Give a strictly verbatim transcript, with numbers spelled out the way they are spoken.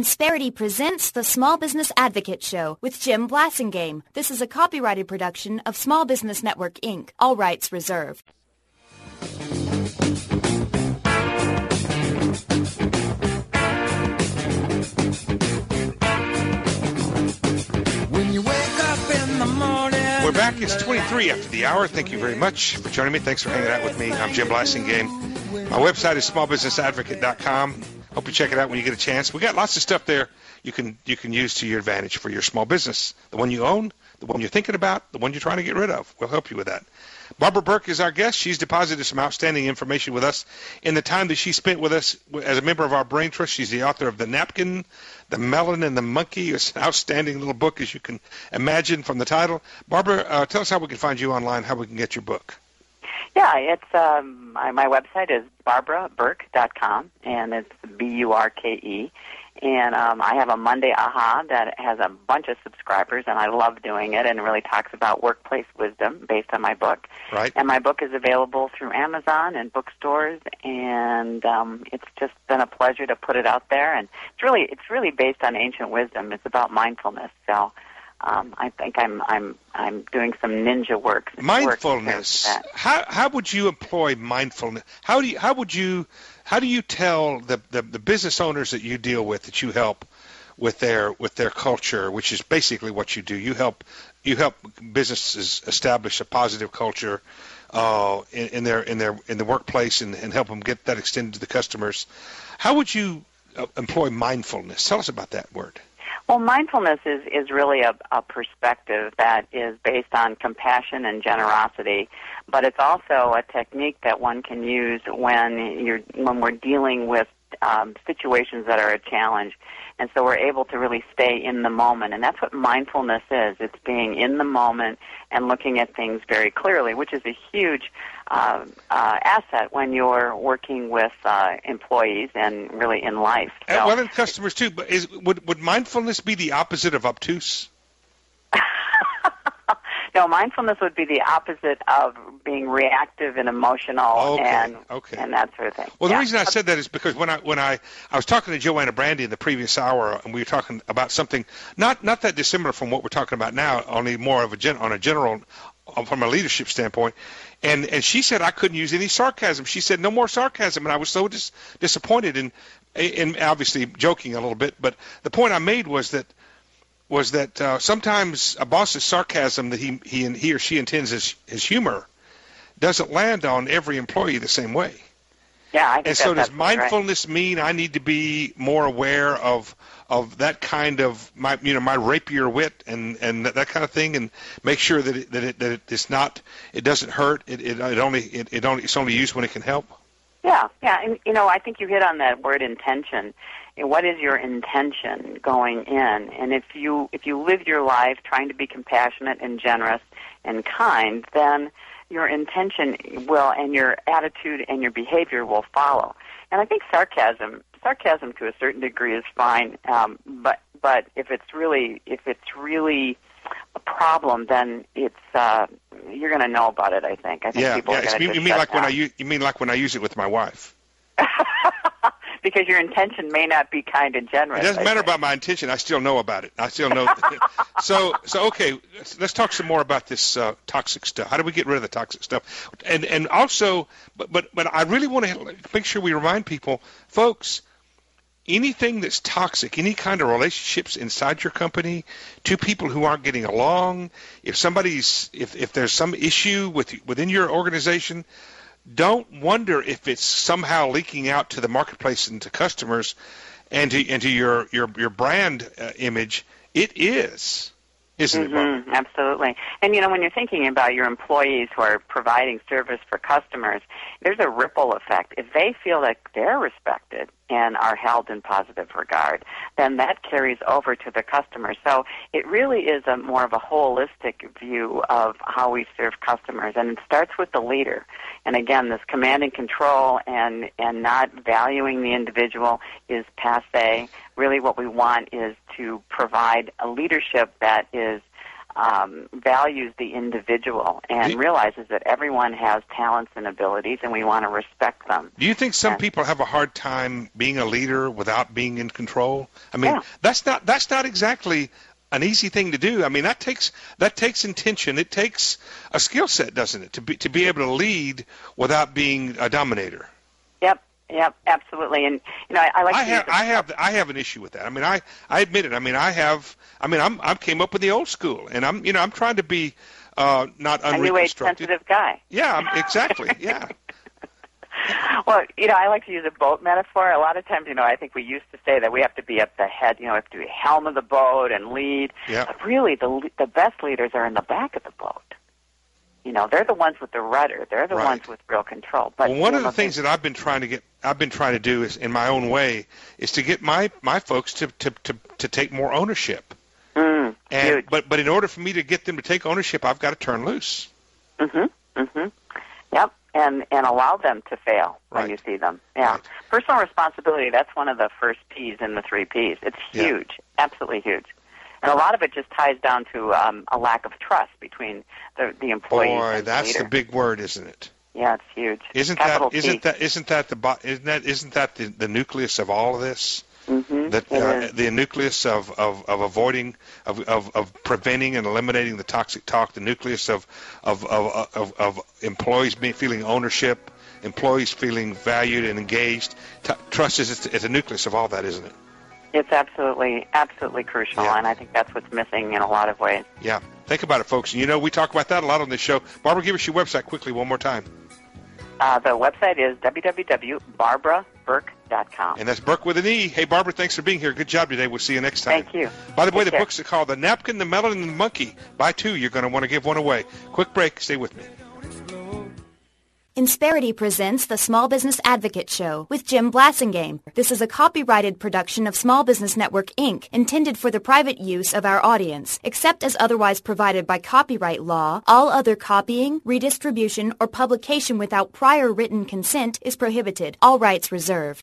Insperity presents the Small Business Advocate Show with Jim Blasingame. This is a copyrighted production of Small Business Network, Incorporated. All rights reserved. When you wake up in the morning. We're back. It's twenty-three after the hour. Thank you very much for joining me. Thanks for hanging out with me. I'm Jim Blasingame. My website is small business advocate dot com. Hope you check it out when you get a chance. We got lots of stuff there you can you can use to your advantage for your small business. The one you own, the one you're thinking about, the one you're trying to get rid of. We'll help you with that. Barbara Burke is our guest. She's deposited some outstanding information with us in the time that she spent with us as a member of our Brain Trust. She's the author of The Napkin, The Melon, and the Monkey. It's an outstanding little book, as you can imagine from the title. Barbara, uh, tell us how we can find you online, how we can get your book. Yeah, it's um, my, my website is barbara burke dot com, and it's B U R K E. And um, I have a Monday Aha that has a bunch of subscribers, and I love doing it, and it really talks about workplace wisdom based on my book. Right. And my book is available through Amazon and bookstores, and um, it's just been a pleasure to put it out there. And it's really it's really based on ancient wisdom. It's about mindfulness. So um, I think I'm I'm I'm doing some ninja work. Mindfulness. Work how how would you employ mindfulness? How do you, how would you How do you tell the, the, the business owners that you deal with, that you help with their with their culture, which is basically what you do? You help you help businesses establish a positive culture uh, in, in their in their in the workplace and, and help them get that extended to the customers. How would you uh, employ mindfulness? Tell us about that word. Well, mindfulness is, is really a, a perspective that is based on compassion and generosity, but it's also a technique that one can use when you're when we're dealing with um, situations that are a challenge. And so we're able to really stay in the moment, and that's what mindfulness is. It's being in the moment and looking at things very clearly, which is a huge uh, uh, asset when you're working with uh, employees and really in life. So, and well, and customers too. But is, would would mindfulness be the opposite of obtuse? No, mindfulness would be the opposite of being reactive and emotional okay, and okay. and that sort of thing. Well, the yeah. reason I said that is because when I when I, I was talking to Joanna Brandy in the previous hour, and we were talking about something not not that dissimilar from what we're talking about now, only more of a gen, on a general from a leadership standpoint. And and she said I couldn't use any sarcasm. She said no more sarcasm, and I was so dis, disappointed and and obviously joking a little bit. But the point I made was that. was that uh, sometimes a boss's sarcasm that he he and he or she intends as his humor doesn't land on every employee the same way. Yeah, I think and so that's does mindfulness right. mean I need to be more aware of of that kind of my you know my rapier wit and and that, that kind of thing, and make sure that it, that it, that it's not it doesn't hurt it it, it only it, it only it's only used when it can help. Yeah, yeah, and you know I think you hit on that word intention. What is your intention going in? And if you if you live your life trying to be compassionate and generous and kind, then your intention will and your attitude and your behavior will follow. And I think sarcasm sarcasm to a certain degree is fine, um, but but if it's really if it's really a problem, then it's uh, you're going to know about it. I think. I think yeah, people yeah. are going to You just mean shut like down. when I use you mean like when I use it with my wife? Because your intention may not be kind and generous. It doesn't I matter think. about my intention. I still know about it. I still know. so, so okay. Let's, let's talk some more about this uh, toxic stuff. How do we get rid of the toxic stuff? And and also, but but but I really want to make sure we remind people, folks. Anything that's toxic, any kind of relationships inside your company, two people who aren't getting along, if somebody's if if there's some issue with within your organization. Don't wonder if it's somehow leaking out to the marketplace and to customers and to, and to your, your, your brand uh, image. It is, isn't mm-hmm, it, Bob? Absolutely. And, you know, when you're thinking about your employees who are providing service for customers, there's a ripple effect. If they feel that they're respected and are held in positive regard, then that carries over to the customer. So it really is a more of a holistic view of how we serve customers, and it starts with the leader. And again, this command and control and, and not valuing the individual is passé. Really what we want is to provide a leadership that is um, values the individual and Do- realizes that everyone has talents and abilities, and we want to respect them. Do you think some And- people have a hard time being a leader without being in control? I mean, Yeah. that's not that's not exactly an easy thing to do. I mean, that takes that takes intention. It takes a skill set, doesn't it, to be to be able to lead without being a dominator. Yep, yep, absolutely. And you know, I, I like I to have use I have I have an issue with that. I mean, I, I admit it. I mean, I have. I mean, I'm I came up with the old school, and I'm you know I'm trying to be uh, not a new age unreconstructed. sensitive guy. Yeah, I'm- exactly. Yeah. Well, you know, I like to use a boat metaphor. A lot of times, you know, I think we used to say that we have to be at the head, you know, we have to be helm of the boat and lead. Yeah. But really, the the best leaders are in the back of the boat. You know, they're the ones with the rudder. They're the Right. ones with real control. But Well, one you of know, the things that I've been trying to get, I've been trying to do is, in my own way, is to get my, my folks to, to, to, to take more ownership. mm, And huge. but but in order for me to get them to take ownership, I've got to turn loose. Mhm. Mhm. Yep. And and allow them to fail when Right. you see them. Yeah. Right. Personal responsibility. That's one of the first P's in the three P's. It's Yeah. huge. Absolutely huge. And a lot of it just ties down to um, a lack of trust between the the employees Boy, and that's the the leader. big word, isn't it? Yeah, it's huge. Isn't Capital that isn't T. that isn't that the bo- isn't that isn't that the, the nucleus of all of this? Mm-hmm. That It uh, is. the nucleus of, of, of avoiding of, of, of preventing and eliminating the toxic talk, the nucleus of of of, of, of employees being, feeling ownership, employees feeling valued and engaged. T- trust is is the nucleus of all that, isn't it? It's absolutely, absolutely crucial, Yeah. and I think that's what's missing in a lot of ways. Yeah. Think about it, folks. And you know, we talk about that a lot on this show. Barbara, give us your website quickly one more time. Uh, the website is w w w dot barbara burke dot com. And that's Burke with an E. Hey, Barbara, thanks for being here. Good job today. We'll see you next time. Thank you. By the way, Take the care. books are called The Napkin, The Melon, and the Monkey. Buy two. You're going to want to give one away. Quick break. Stay with me. Insperity presents the Small Business Advocate Show with Jim Blassingame. This is a copyrighted production of Small Business Network, Incorporated, intended for the private use of our audience. Except as otherwise provided by copyright law, all other copying, redistribution, or publication without prior written consent is prohibited. All rights reserved.